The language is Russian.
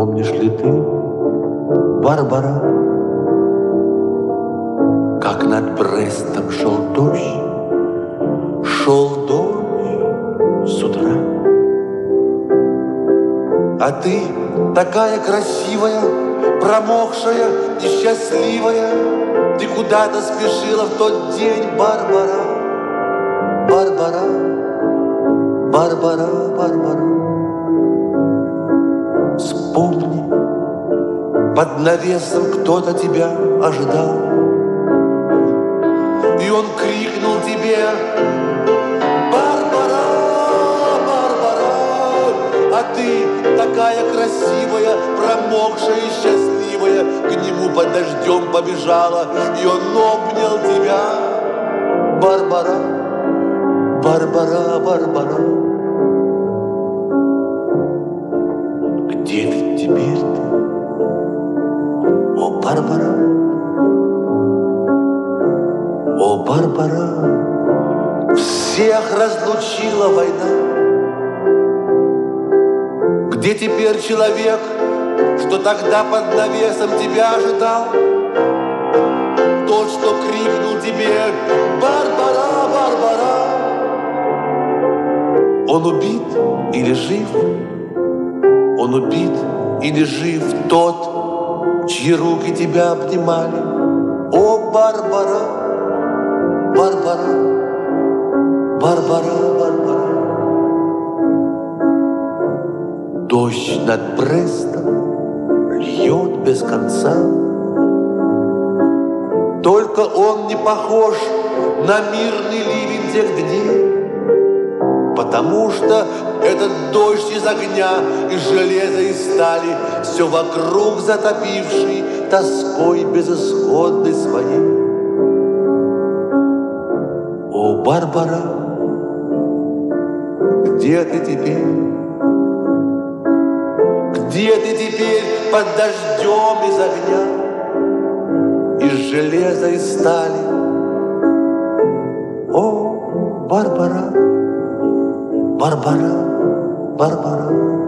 Помнишь ли ты, Барбара, как над Брестом шел дождь с утра? А ты такая красивая, промокшая, несчастливая, ты куда-то спешила в тот день, Барбара, Барбара, Барбара, Барбара. Вспомни, под навесом кто-то тебя ожидал, и он крикнул тебе: Барбара, Барбара, а ты такая красивая, промокшая и счастливая, к нему под дождем побежала, и он обнял тебя, Барбара, Барбара, Барбара. Где ведь теперь ты, о Барбара, о Барбара? Всех разлучила война. Где теперь человек, что тогда под навесом тебя ожидал? Тот, что крикнул тебе: Барбара, Барбара. Он убит или жив? Он убит или жив тот, чьи руки тебя обнимали? О, Барбара, Барбара, Барбара, Барбара. Дождь над Брестом льет без конца. Только он не похож на мирный ливень тех дней, потому что этот дождь из огня, из железа и стали, все вокруг затопивший тоской безысходной своей. О, Барбара, где ты теперь? Где ты теперь под дождем из огня, из железа и стали? О, Барбара, Барбара, Барбара.